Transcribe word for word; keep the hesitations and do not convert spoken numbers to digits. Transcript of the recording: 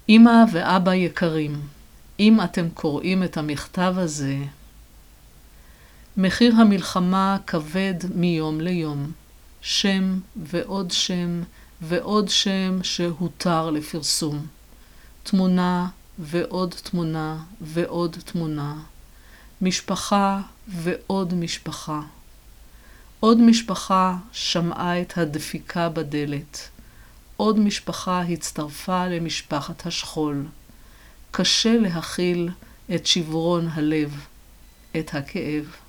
אמא ואבא יקרים, אם אתם קוראים את המכתב הזה, מחיר המלחמה כבד מיום ליום. שם ועוד שם ועוד שם שהותר לפרסום. תמונה ועוד תמונה ועוד תמונה. משפחה ועוד משפחה. עוד משפחה שמעה את הדפיקה בדלת. עוד משפחה הצטרפה למשפחת השכול. קשה להכיל את שברון הלב, את הכאב.